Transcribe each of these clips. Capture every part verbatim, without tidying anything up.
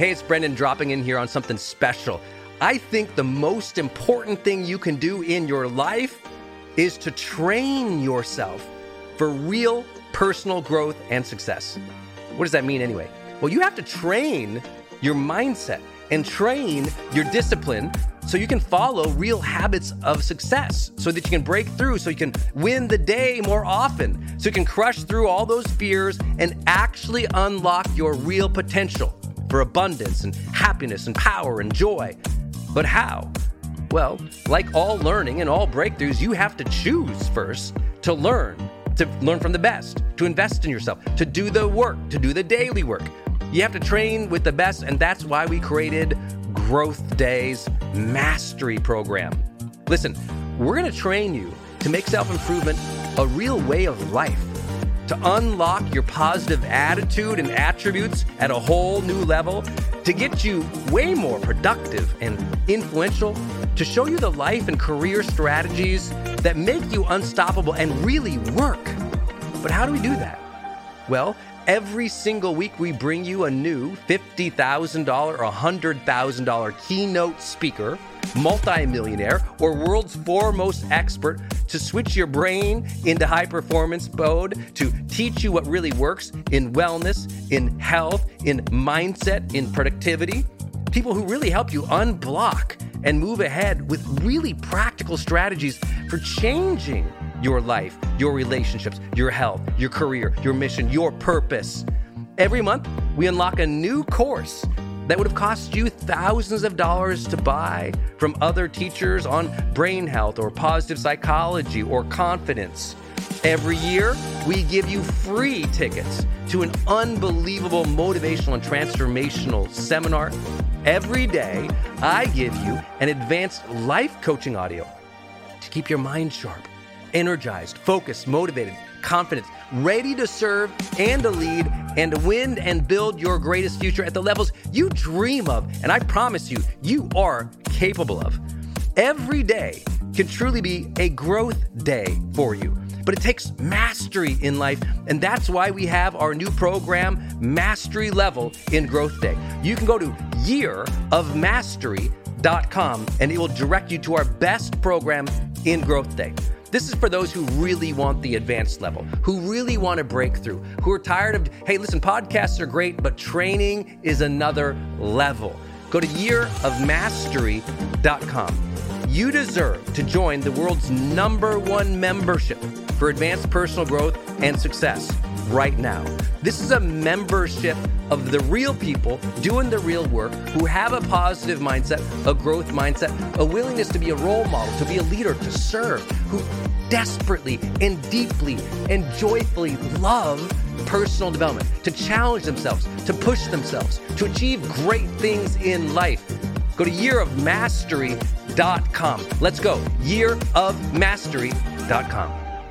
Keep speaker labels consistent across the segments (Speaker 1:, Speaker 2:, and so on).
Speaker 1: Hey, it's Brendan dropping in here on something special. I think the most important thing you can do in your life is to train yourself for real personal growth and success. What does that mean anyway? Well, you have to train your mindset and train your discipline so you can follow real habits of success, so that you can break through, so you can win the day more often, so you can crush through all those fears and actually unlock your real potential for abundance and happiness and power and joy. But how? Well, like all learning and all breakthroughs, you have to choose first to learn, to learn from the best, to invest in yourself, to do the work, to do the daily work. You have to train with the best, and that's why we created Growth Day's Mastery Program. Listen, we're going to train you to make self-improvement a real way of life, to unlock your positive attitude and attributes at a whole new level, to get you way more productive and influential, to show you the life and career strategies that make you unstoppable and really work. But how do we do that? Well, every single week we bring you a new fifty thousand dollars or one hundred thousand dollars keynote speaker, multimillionaire, or world's foremost expert to switch your brain into high performance mode, to teach you what really works in wellness, in health, in mindset, in productivity. People who really help you unblock and move ahead with really practical strategies for changing your life, your relationships, your health, your career, your mission, your purpose. Every month, we unlock a new course that would have cost you thousands of dollars to buy from other teachers on brain health or positive psychology or confidence. Every year, we give you free tickets to an unbelievable motivational and transformational seminar. Every day, I give you an advanced life coaching audio to keep your mind sharp, energized, focused, motivated, confident, ready to serve and to lead and to win and build your greatest future at the levels you dream of. And I promise you, you are capable of. Every day can truly be a growth day for you. But it takes mastery in life, and that's why we have our new program, Mastery Level in Growth Day. You can go to year of mastery dot com, and it will direct you to our best program in Growth Day. This is for those who really want the advanced level, who really want to break through, who are tired of, hey, listen, podcasts are great, but training is another level. Go to year of mastery dot com. You deserve to join the world's number one membership for advanced personal growth and success right now. This is a membership of the real people doing the real work, who have a positive mindset, a growth mindset, a willingness to be a role model, to be a leader, to serve, who desperately and deeply and joyfully love personal development, to challenge themselves, to push themselves, to achieve great things in life. Go to year of mastery dot com. Let's go. year of mastery dot com.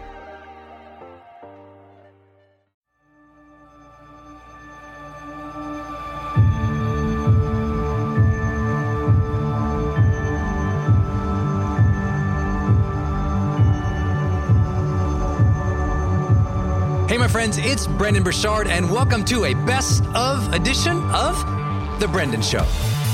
Speaker 2: Hey, my friends, it's Brendan Burchard, and welcome to a best of edition of The Brendan Show.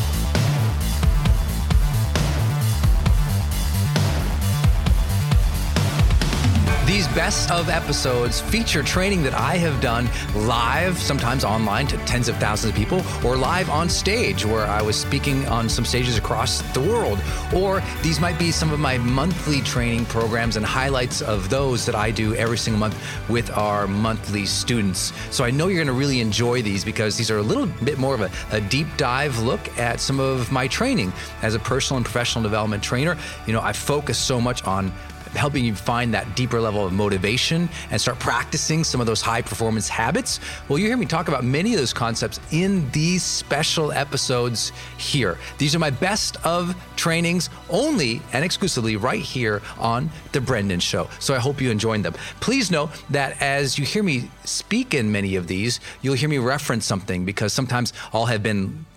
Speaker 2: These best of episodes feature training that I have done live, sometimes online to tens of thousands of people, or live on stage where I was speaking on some stages across the world. Or these might be some of my monthly training programs and highlights of those that I do every single month with our monthly students. So I know you're going to really enjoy these because these are a little bit more of a, a deep dive look at some of my training as a personal and professional development trainer. You know, I focus so much on helping you find that deeper level of motivation and start practicing some of those high performance habits. Well, you hear me talk about many of those concepts in these special episodes here. These are my best of trainings only and exclusively right here on The Brendan Show. So I hope you enjoyed them. Please know that as you hear me speak in many of these, you'll hear me reference something because sometimes I'll have been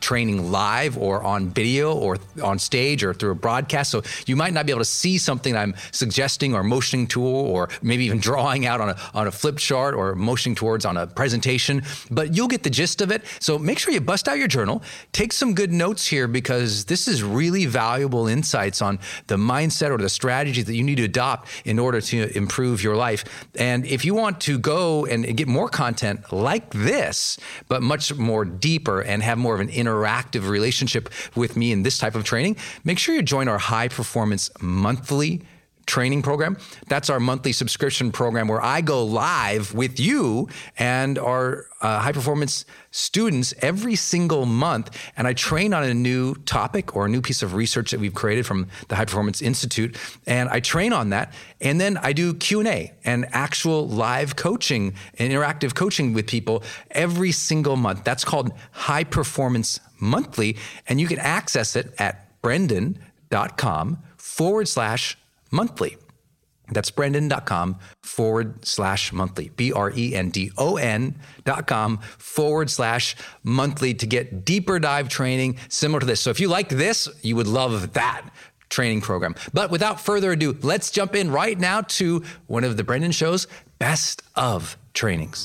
Speaker 2: training live or on video or on stage or through a broadcast. So you might not be able to see something I'm suggesting or motioning to, or maybe even drawing out on a, on a flip chart or motioning towards on a presentation, but you'll get the gist of it. So make sure you bust out your journal, take some good notes here, because this is really valuable insights on the mindset or the strategies that you need to adopt in order to improve your life. And if you want to go and get more content like this, but much more deeper and have more of an interactive relationship with me in this type of training, make sure you join our High Performance Monthly training program. That's our monthly subscription program where I go live with you and our uh, high performance students every single month. And I train on a new topic or a new piece of research that we've created from the High Performance Institute. And I train on that. And then I do Q and A and actual live coaching and interactive coaching with people every single month. That's called High Performance Monthly. And you can access it at brendan.com forward slash monthly. That's brendan.com forward slash monthly. B R E N D O N dot com forward slash monthly to get deeper dive training similar to this. So if you like this, you would love that training program. But without further ado, let's jump in right now to one of the Brendan Show's best of trainings.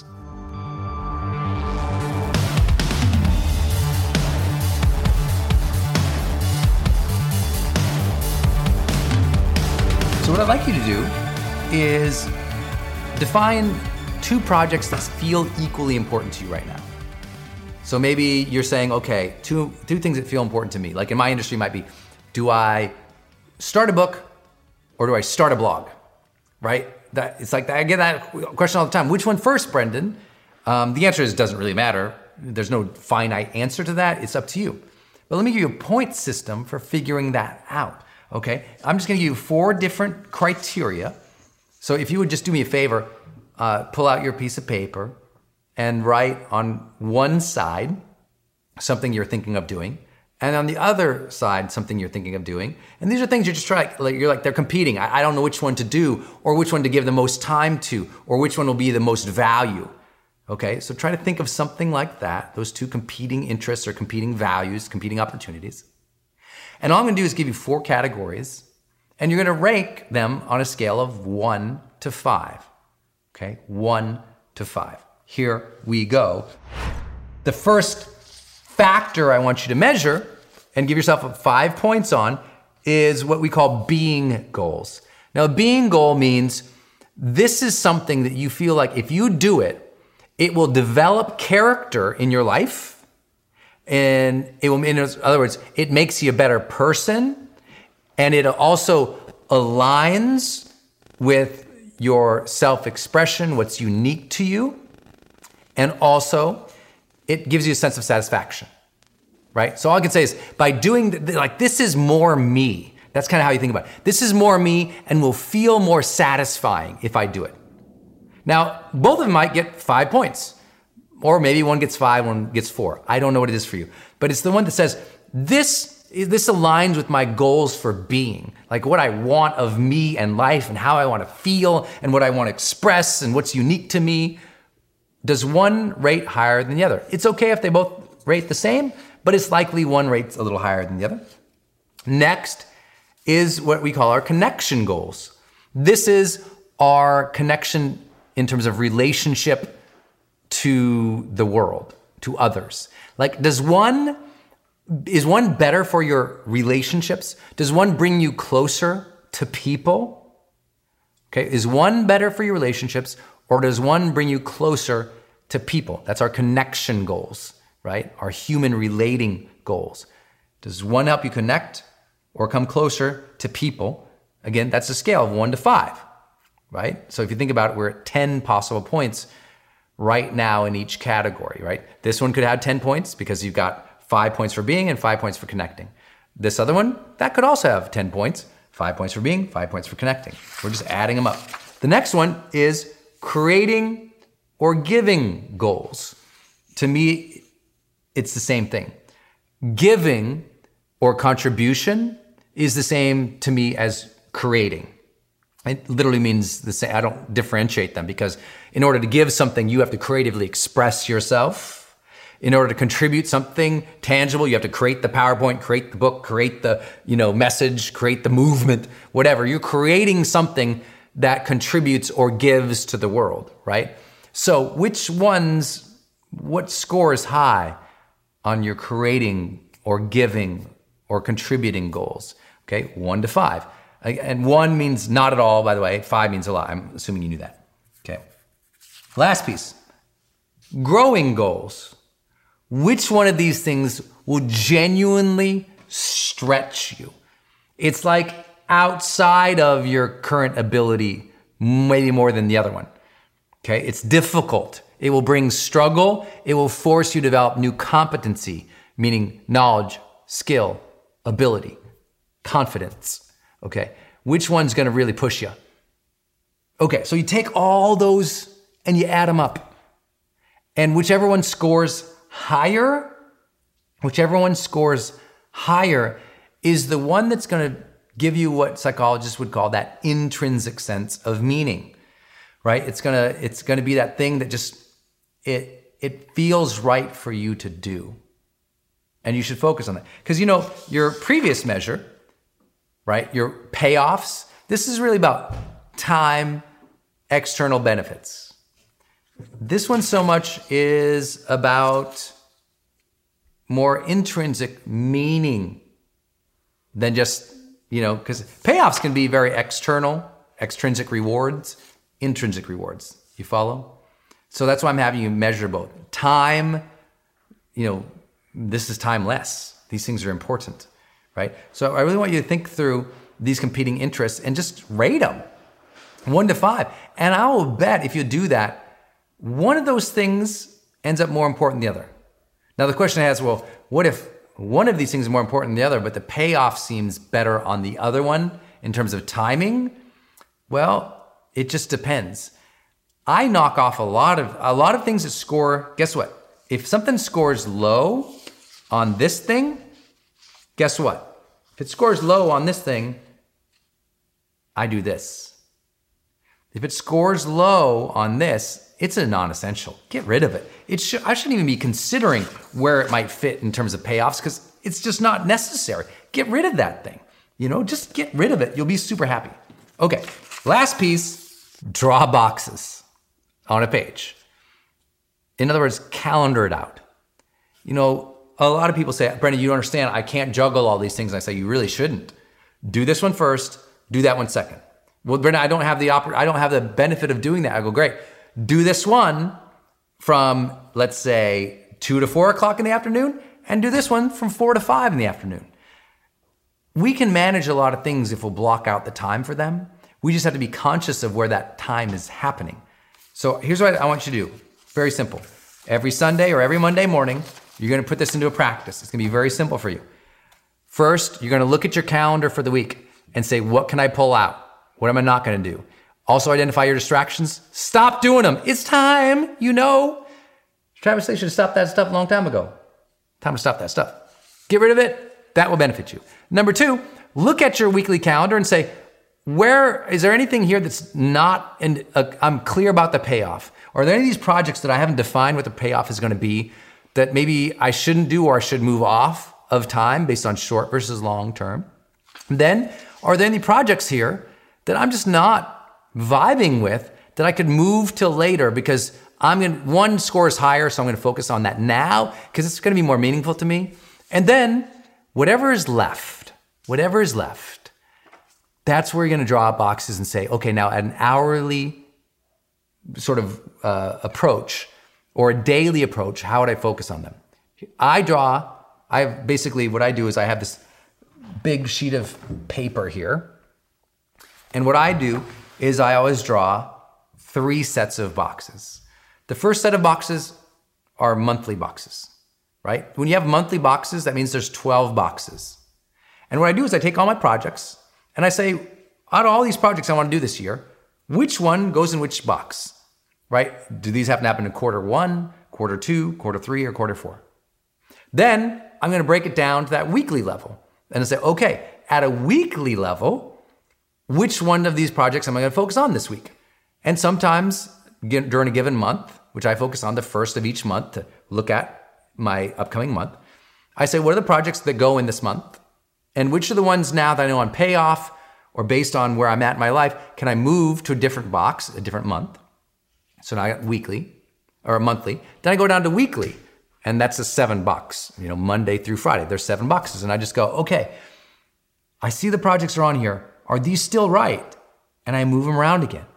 Speaker 2: So what I'd like you to do is define two projects that feel equally important to you right now. So maybe you're saying, okay, two, two things that feel important to me. Like in my industry might be, do I start a book or do I start a blog, right? That, it's like, I get that question all the time. Which one first, Brendan? Um, the answer is, it doesn't really matter. There's no finite answer to that. It's up to you. But let me give you a point system for figuring that out. Okay, I'm just gonna give you four different criteria. So if you would just do me a favor, uh, pull out your piece of paper and write on one side something you're thinking of doing, and on the other side something you're thinking of doing. And these are things you're just trying, like you're like they're competing. I, I don't know which one to do, or which one to give the most time to, or which one will be the most value. Okay, so try to think of something like that. Those two competing interests or competing values, competing opportunities. And all I'm gonna do is give you four categories, and you're gonna rank them on a scale of one to five, okay? One to five. Here we go. The first factor I want you to measure and give yourself five points on is what we call being goals. Now, a being goal means this is something that you feel like if you do it, it will develop character in your life. And it will, in other words, it makes you a better person, and it also aligns with your self-expression, what's unique to you, and also it gives you a sense of satisfaction, right? So all I can say is by doing, like, this is more me. That's kind of how you think about it. This is more me and will feel more satisfying if I do it. Now, both of them might get five points. Or maybe one gets five, one gets four. I don't know what it is for you. But it's the one that says, this, this aligns with my goals for being. Like what I want of me and life and how I want to feel and what I want to express and what's unique to me. Does one rate higher than the other? It's okay if they both rate the same, but it's likely one rates a little higher than the other. Next is what we call our connection goals. This is our connection in terms of relationship to the world, to others. Like, does one, is one better for your relationships? Does one bring you closer to people? Okay, is one better for your relationships, or does one bring you closer to people? That's our connection goals, right? Our human relating goals. Does one help you connect or come closer to people? Again, that's a scale of one to five, right? So if you think about it, we're at ten possible points right now in each category, right? This one could have ten points because you've got five points for being and five points for connecting. This other one, that could also have ten points, five points for being, five points for connecting. We're just adding them up. The next one is creating or giving goals. To me, it's the same thing. Giving or contribution is the same to me as creating. It literally means the same. I don't differentiate them because in order to give something, you have to creatively express yourself. In order to contribute something tangible, you have to create the PowerPoint, create the book, create the, you know, message, create the movement, whatever. You're creating something that contributes or gives to the world, right? So which ones, what scores high on your creating or giving or contributing goals? Okay, one to five. And one means not at all, by the way. Five means a lot. I'm assuming you knew that. Okay. Last piece, growing goals. Which one of these things will genuinely stretch you? It's like outside of your current ability, maybe more than the other one. Okay, it's difficult. It will bring struggle. It will force you to develop new competency, meaning knowledge, skill, ability, confidence. Okay, which one's gonna really push you? Okay, so you take all those and you add them up. And whichever one scores higher, whichever one scores higher is the one that's gonna give you what psychologists would call that intrinsic sense of meaning, right? It's gonna, it's gonna be that thing that just, it, it feels right for you to do. And you should focus on that. Because you know, your previous measure, right? Your payoffs, this is really about time, external benefits. This one so much is about more intrinsic meaning than just, you know, because payoffs can be very external, extrinsic rewards, intrinsic rewards. You follow? So that's why I'm having you measure both. Time, you know, this is timeless. These things are important, right? So I really want you to think through these competing interests and just rate them, one to five. And I will bet if you do that, one of those things ends up more important than the other. Now the question is, well, what if one of these things is more important than the other, but the payoff seems better on the other one in terms of timing? Well, it just depends. I knock off a lot of a lot of things that score. Guess what? If something scores low on this thing, guess what? If it scores low on this thing, I do this. If it scores low on this, it's a non-essential. Get rid of it. It should, I shouldn't even be considering where it might fit in terms of payoffs because it's just not necessary. Get rid of that thing. You know, just get rid of it. You'll be super happy. Okay, last piece, draw boxes on a page. In other words, calendar it out. You know, a lot of people say, Brendan, you don't understand. I can't juggle all these things. And I say, you really shouldn't. Do this one first, do that one second. Well, Brendan, I don't have the oppor- I don't have the benefit of doing that. I go, great. Do this one from, let's say, two to four o'clock in the afternoon, and do this one from four to five in the afternoon. We can manage a lot of things if we'll block out the time for them. We just have to be conscious of where that time is happening. So here's what I want you to do. Very simple. Every Sunday or every Monday morning, you're gonna put this into a practice. It's gonna be very simple for you. First, you're gonna look at your calendar for the week and say, what can I pull out? What am I not gonna do? Also identify your distractions. Stop doing them. It's time, you know. Travis, they should have stopped that stuff a long time ago. Time to stop that stuff. Get rid of it. That will benefit you. Number two, look at your weekly calendar and say, where, is there anything here that's not, and uh, I'm clear about the payoff? Or are there any of these projects that I haven't defined what the payoff is gonna be that maybe I shouldn't do or I should move off of time based on short versus long term? Then, are there any projects here that I'm just not vibing with that I could move till later because I'm gonna, one scores higher, so I'm gonna focus on that now because it's gonna be more meaningful to me. And then whatever is left, whatever is left, that's where you're gonna draw out boxes and say, okay, now at an hourly sort of uh, approach or a daily approach, how would I focus on them? I draw, I basically, what I do is I have this big sheet of paper here. And what I do is I always draw three sets of boxes. The first set of boxes are monthly boxes, right? When you have monthly boxes, that means there's twelve boxes. And what I do is I take all my projects and I say, out of all these projects I want to do this year, which one goes in which box, right? Do these happen to happen in quarter one, quarter two, quarter three, or quarter four? Then I'm going to break it down to that weekly level and I say, okay, at a weekly level, which one of these projects am I going to focus on this week? And sometimes during a given month, which I focus on the first of each month to look at my upcoming month, I say, what are the projects that go in this month? And which are the ones now that I know on payoff or based on where I'm at in my life, can I move to a different box, a different month? So now I got weekly or monthly. Then I go down to weekly, and that's a seven bucks, you know, Monday through Friday. There's seven boxes. And I just go, okay, I see the projects are on here. Are these still right? And I move them around again.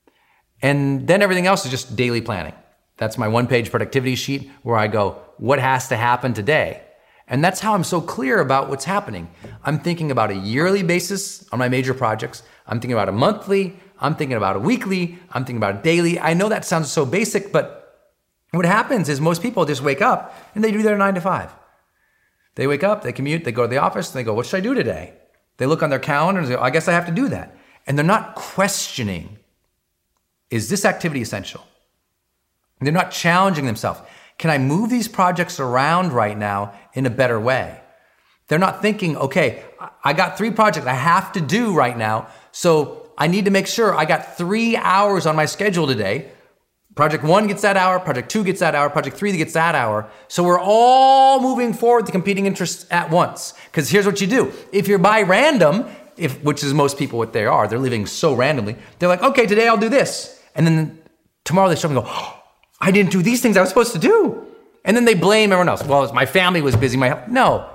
Speaker 2: And then everything else is just daily planning. That's my one-page productivity sheet where I go, what has to happen today? And that's how I'm so clear about what's happening. I'm thinking about a yearly basis on my major projects. I'm thinking about a monthly. I'm thinking about a weekly. I'm thinking about a daily. I know that sounds so basic, but what happens is most people just wake up and they do their nine to five. They wake up, they commute, they go to the office, and they go, what should I do today? They look on their calendar and they go, I guess I have to do that. And they're not questioning, is this activity essential? They're not challenging themselves. Can I move these projects around right now in a better way? They're not thinking, okay, I got three projects I have to do right now, so I need to make sure I got three hours on my schedule today. Project one gets that hour, project two gets that hour, project three gets that hour. So we're all moving forward the competing interests at once. Because here's what you do. If you're by random, if which is most people what they are, they're living so randomly, they're like, okay, today I'll do this. And then tomorrow they show up and go, oh, I didn't do these things I was supposed to do. And then they blame everyone else. Well, my family was busy. My No.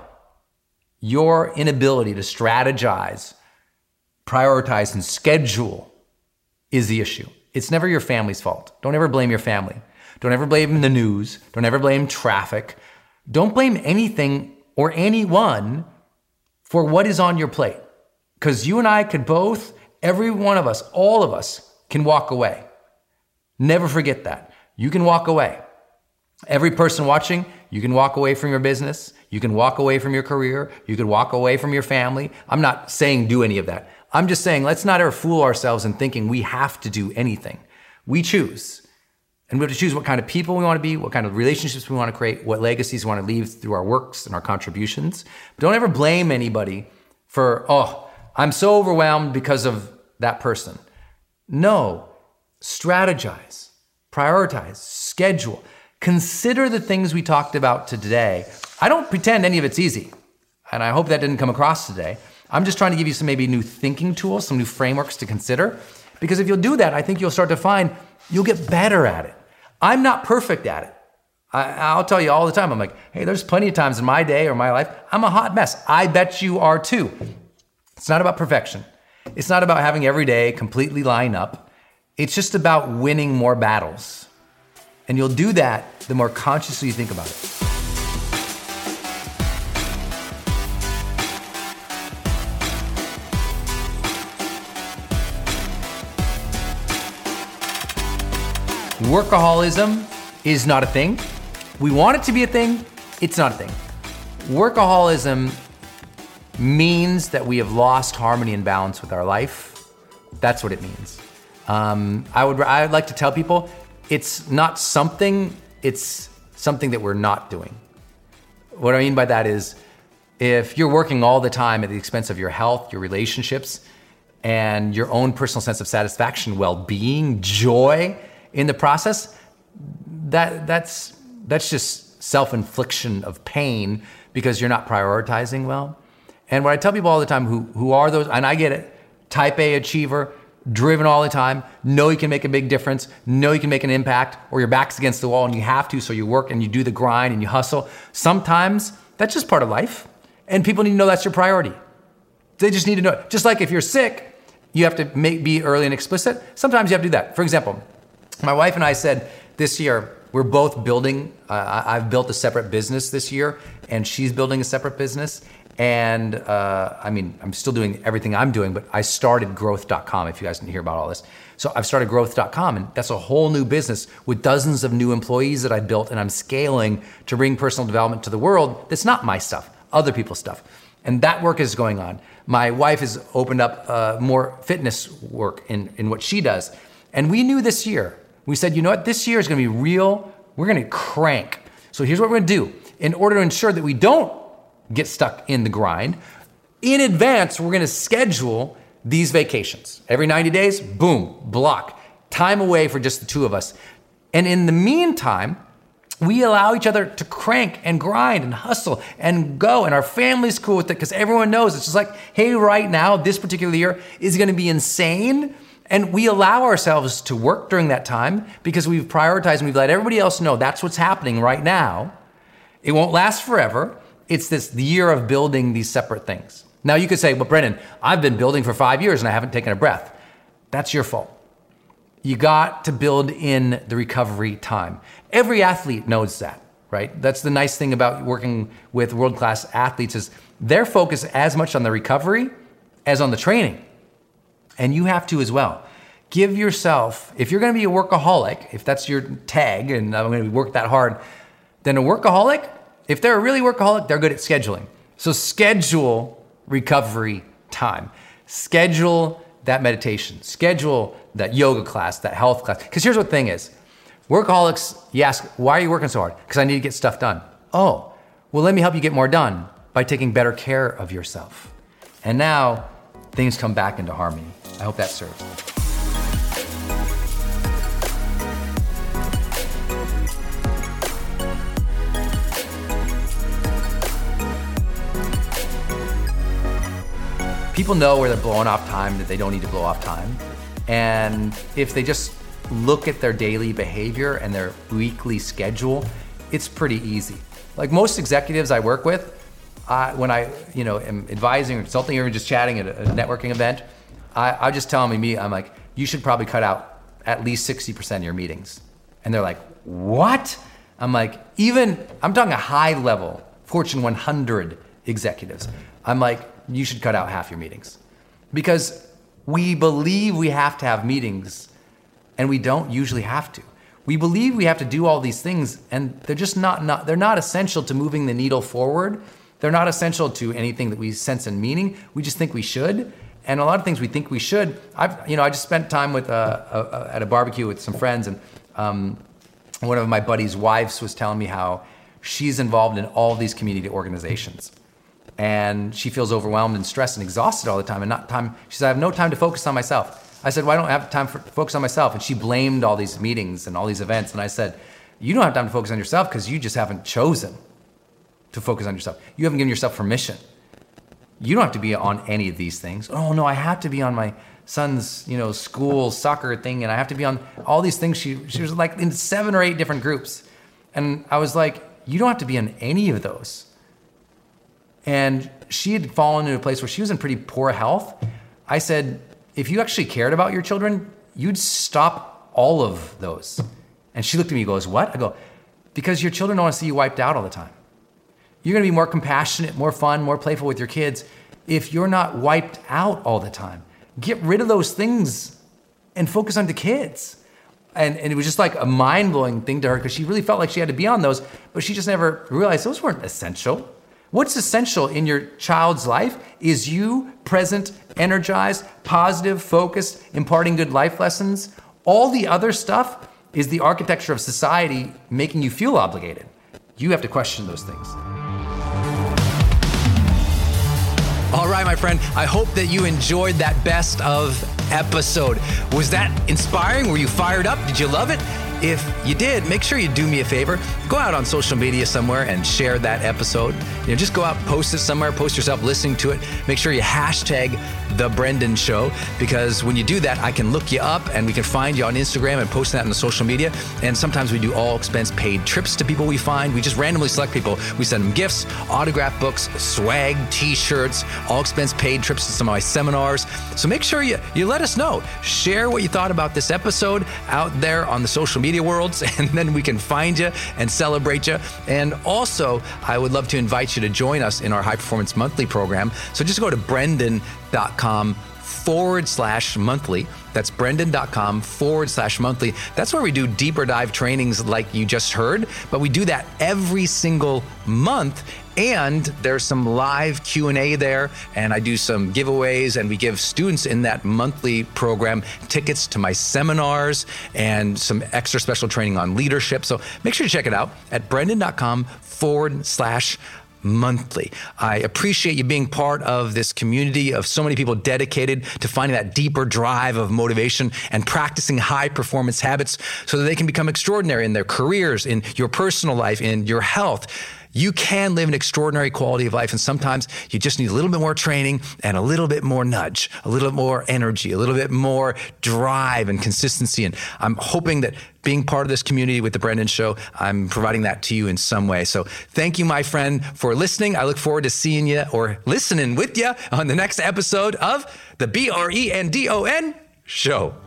Speaker 2: Your inability to strategize, prioritize, and schedule is the issue. It's never your family's fault. Don't ever blame your family. Don't ever blame the news. Don't ever blame traffic. Don't blame anything or anyone for what is on your plate. Because you and I could both, every one of us, all of us, can walk away. Never forget that. You can walk away. Every person watching, you can walk away from your business. You can walk away from your career. You can walk away from your family. I'm not saying do any of that. I'm just saying let's not ever fool ourselves in thinking we have to do anything. We choose. And we have to choose what kind of people we want to be, what kind of relationships we want to create, what legacies we want to leave through our works and our contributions. But don't ever blame anybody for, oh, I'm so overwhelmed because of that person. No. Strategize, prioritize, schedule. Consider the things we talked about today. I don't pretend any of it's easy, and I hope that didn't come across today. I'm just trying to give you some maybe new thinking tools, some new frameworks to consider, because if you'll do that, I think you'll start to find you'll get better at it. I'm not perfect at it. I, I'll tell you all the time, I'm like, hey, there's plenty of times in my day or my life, I'm a hot mess. I bet you are too. It's not about perfection. It's not about having every day completely line up. It's just about winning more battles. And you'll do that the more consciously you think about it. Workaholism is not a thing. We want it to be a thing. It's not a thing. Workaholism means that we have lost harmony and balance with our life. That's what it means. Um, I would I would like to tell people it's not something, it's something that we're not doing. What I mean by that is if you're working all the time at the expense of your health, your relationships, and your own personal sense of satisfaction, well-being, joy in the process, that that's that's just self-infliction of pain because you're not prioritizing well. And what I tell people all the time who who are those, and I get it, type A achiever, driven all the time, know you can make a big difference, know you can make an impact, or your back's against the wall and you have to, so you work and you do the grind and you hustle. Sometimes that's just part of life, and people need to know that's your priority. They just need to know it. Just like if you're sick, you have to make, be early and explicit. Sometimes you have to do that. For example, my wife and I said this year, we're both building, uh, I've built a separate business this year, and she's building a separate business. And uh, I mean, I'm still doing everything I'm doing, but I started growth dot com, if you guys didn't hear about all this. So I've started growth dot com, and that's a whole new business with dozens of new employees that I built, and I'm scaling to bring personal development to the world. That's not my stuff, other people's stuff. And that work is going on. My wife has opened up uh, more fitness work in, in what she does. And we knew this year, we said, you know what, this year is gonna be real, we're gonna crank. So here's what we're gonna do. In order to ensure that we don't get stuck in the grind, in advance, we're gonna schedule these vacations. Every ninety days, boom, block. Time away for just the two of us. And in the meantime, We allow each other to crank and grind and hustle and go, and our family's cool with it because everyone knows it's just like, hey, right now, this particular year is gonna be insane. And we allow ourselves to work during that time because we've prioritized and we've let everybody else know that's what's happening right now. It won't last forever. It's this the year of building these separate things. Now you could say, well, Brendan, I've been building for five years and I haven't taken a breath. That's your fault. You got to build in the recovery time. Every athlete knows that, right? That's the nice thing about working with world-class athletes is they're focused as much on the recovery as on the training. And you have to as well. Give yourself, if you're gonna be a workaholic, if that's your tag and I'm gonna work that hard, then a workaholic, if they're a really workaholic, they're good at scheduling. So schedule recovery time. Schedule that meditation. Schedule that yoga class, that health class. Because here's what the thing is. Workaholics, you ask, why are you working so hard? Because I need to get stuff done. Oh, well, let me help you get more done by taking better care of yourself. And now things come back into harmony. I hope that serves. People know where they're blowing off time that they don't need to blow off time. And if they just look at their daily behavior and their weekly schedule, it's pretty easy. Like most executives I work with, uh, when I you know, am advising or consulting or just chatting at a, a networking event, I, I just tell them immediately, I'm like, you should probably cut out at least sixty percent of your meetings. And they're like, what? I'm like, even, I'm talking a high level, Fortune one hundred executives. I'm like, you should cut out half your meetings. Because we believe we have to have meetings and we don't usually have to. We believe we have to do all these things and they're just not, not they're not essential to moving the needle forward. They're not essential to anything that we sense in meaning. We just think we should. And a lot of things we think we should. I've, you know, I just spent time with uh, a, a, at a barbecue with some friends, and um, one of my buddies' wives was telling me how she's involved in all these community organizations, and she feels overwhelmed and stressed and exhausted all the time, and not time. She said, "I have no time to focus on myself." I said, "Why don't I have time for, to focus on myself?" And she blamed all these meetings and all these events, and I said, "You don't have time to focus on yourself because you just haven't chosen to focus on yourself. You haven't given yourself permission. You don't have to be on any of these things. Oh no, I have to be on my son's, you know, school soccer thing, and I have to be on all these things." She she was like in seven or eight different groups. And I was like, you don't have to be on any of those. And she had fallen into a place where she was in pretty poor health. I said, if you actually cared about your children, you'd stop all of those. And she looked at me and goes, what? I go, because your children don't want to see you wiped out all the time. You're gonna be more compassionate, more fun, more playful with your kids if you're not wiped out all the time. Get rid of those things and focus on the kids. And, and it was just like a mind-blowing thing to her because she really felt like she had to be on those, but she just never realized those weren't essential. What's essential in your child's life is you present, energized, positive, focused, imparting good life lessons. All the other stuff is the architecture of society making you feel obligated. You have to question those things. All right, my friend, I hope that you enjoyed that best of episode. Was that inspiring? Were you fired up? Did you love it? If you did, make sure you do me a favor. Go out on social media somewhere and share that episode. You know, just go out, post it somewhere, post yourself listening to it. Make sure you hashtag The Brendan Show, because when you do that, I can look you up and we can find you on Instagram and post that on the social media. And sometimes we do all expense paid trips to people we find. We just randomly select people. We send them gifts, autographed books, swag, t-shirts, all expense paid trips to some of my seminars. So make sure you, you let us know. Share what you thought about this episode out there on the social media worlds, and then we can find you and celebrate you. And also, I would love to invite you to join us in our High Performance Monthly program. So just go to brendan.com forward slash monthly. That's brendan.com forward slash monthly. That's where we do deeper dive trainings like you just heard, but we do that every single month. And there's some live Q and A there, and I do some giveaways, and we give students in that monthly program tickets to my seminars and some extra special training on leadership. So make sure to check it out at brendan.com forward slash monthly. I appreciate you being part of this community of so many people dedicated to finding that deeper drive of motivation and practicing high performance habits so that they can become extraordinary in their careers, in your personal life, in your health. You can live an extraordinary quality of life, and sometimes you just need a little bit more training and a little bit more nudge, a little bit more energy, a little bit more drive and consistency. And I'm hoping that being part of this community with The Brendon Show, I'm providing that to you in some way. So thank you, my friend, for listening. I look forward to seeing you or listening with you on the next episode of the B R E N D O N Show.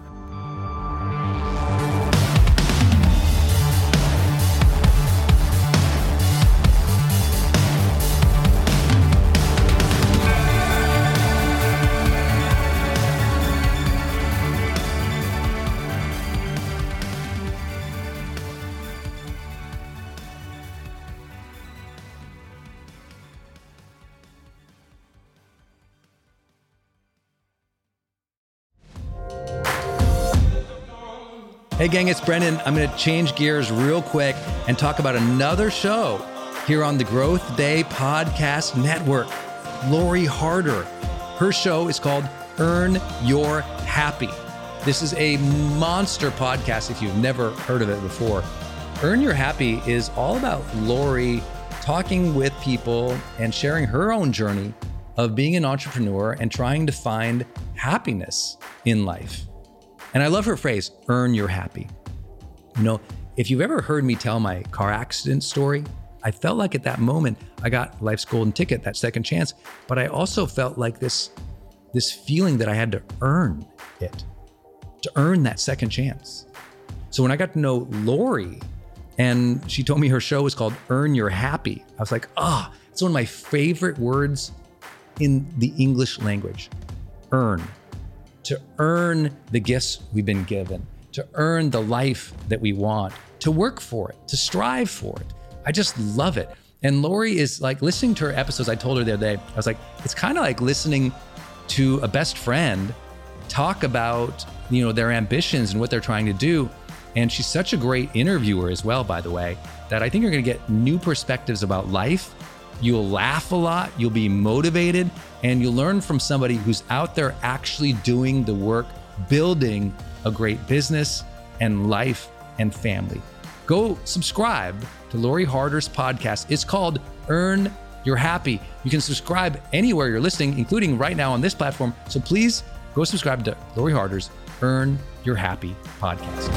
Speaker 2: Hey gang, it's Brendon. I'm going to change gears real quick and talk about another show here on the Growth Day Podcast Network. Lori Harder. Her show is called Earn Your Happy. This is a monster podcast if you've never heard of it before. Earn Your Happy is all about Lori talking with people and sharing her own journey of being an entrepreneur and trying to find happiness in life. And I love her phrase, earn your happy. You know, if you've ever heard me tell my car accident story, I felt like at that moment, I got life's golden ticket, that second chance, but I also felt like this, this feeling that I had to earn it, to earn that second chance. So when I got to know Lori and she told me her show was called Earn Your Happy, I was like, ah, oh, it's one of my favorite words in the English language, earn. To earn the gifts we've been given, to earn the life that we want, to work for it, to strive for it. I just love it. And Lori is like, listening to her episodes, I told her the other day, I was like, it's kind of like listening to a best friend talk about, you know, their ambitions and what they're trying to do. And she's such a great interviewer as well, by the way, that I think you're going to get new perspectives about life. You'll laugh a lot, you'll be motivated, and you'll learn from somebody who's out there actually doing the work, building a great business and life and family. Go subscribe to Lori Harder's podcast. It's called Earn Your Happy. You can subscribe anywhere you're listening, including right now on this platform. So please go subscribe to Lori Harder's Earn Your Happy podcast.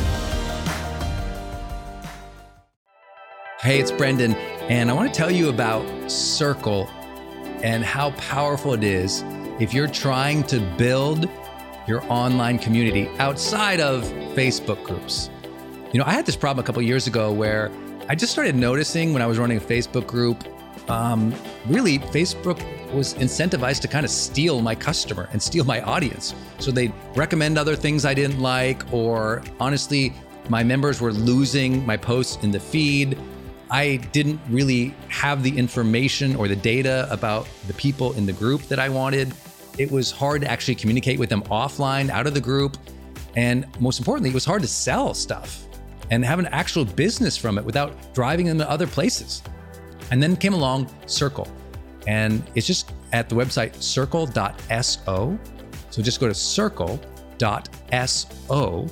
Speaker 2: Hey, it's Brendon, and I want to tell you about Circle and how powerful it is if you're trying to build your online community outside of Facebook groups. You know, I had this problem a couple of years ago where I just started noticing when I was running a Facebook group, um, really Facebook was incentivized to kind of steal my customer and steal my audience. So they'd recommend other things I didn't like, or honestly, my members were losing my posts in the feed. I didn't really have the information or the data about the people in the group that I wanted. It was hard to actually communicate with them offline, out of the group. And most importantly, it was hard to sell stuff and have an actual business from it without driving them to other places. And then came along Circle. And it's just at the website circle dot so. So just go to circle dot so.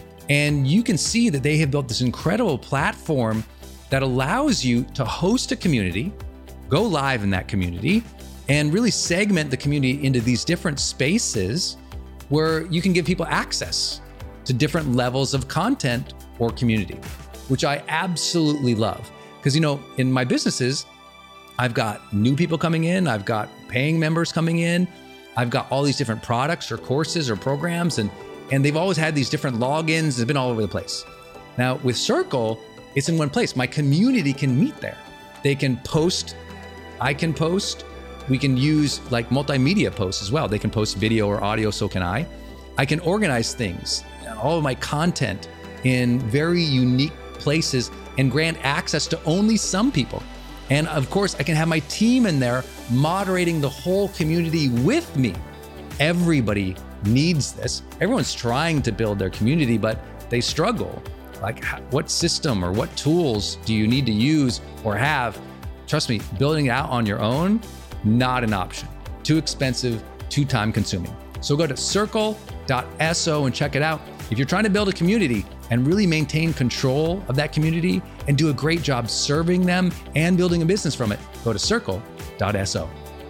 Speaker 2: And you can see that they have built this incredible platform that allows you to host a community, go live in that community, and really segment the community into these different spaces where you can give people access to different levels of content or community, which I absolutely love. Because, you know, in my businesses, I've got new people coming in, I've got paying members coming in, I've got all these different products or courses or programs, and, and they've always had these different logins, they've been all over the place. Now with Circle, it's in one place. My community can meet there. They can post, I can post, we can use like multimedia posts as well. They can post video or audio, so can I. I can organize things, all of my content in very unique places and grant access to only some people. And of course, I can have my team in there moderating the whole community with me. Everybody needs this. Everyone's trying to build their community, but they struggle. Like what system or what tools do you need to use or have trust me, building it out on your own, not an option. Too expensive, too time consuming. So go to circle dot so and check it out. If you're trying to build a community and really maintain control of that community and do a great job serving them and building a business from it, go to circle dot so.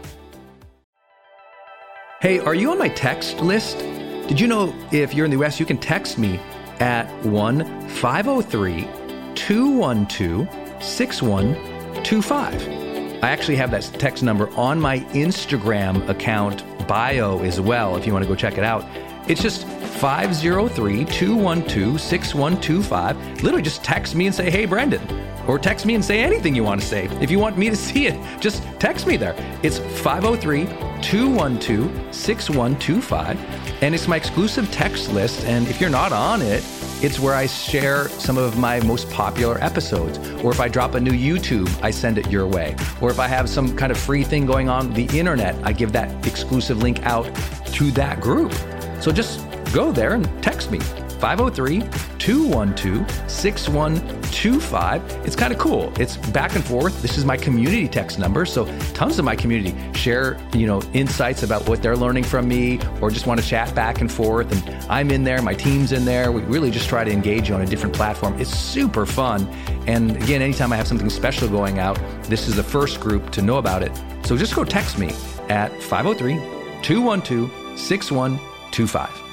Speaker 1: Hey, are you on my text list? Did you know if you're in the U S, you can text me at one five oh three, two one two, six one two five. I actually have that text number on my Instagram account bio as well, if you want to go check it out. It's just five oh three, two one two, six one two five. Literally just text me and say, hey, Brendan. Or text me and say anything you want to say. If you want me to see it, just text me there. It's five oh three, two one two, six one two five. And it's my exclusive text list. And if you're not on it, it's where I share some of my most popular episodes. Or if I drop a new YouTube, I send it your way. Or if I have some kind of free thing going on the internet, I give that exclusive link out to that group. So just go there and text me, five oh three, two one two, six one two five. It's kind of cool. It's back and forth. This is my community text number. So tons of my community share, you know, insights about what they're learning from me or just want to chat back and forth. And I'm in there, my team's in there. We really just try to engage you on a different platform. It's super fun. And again, anytime I have something special going out, this is the first group to know about it. So just go text me at five oh three, two one two, six one two five.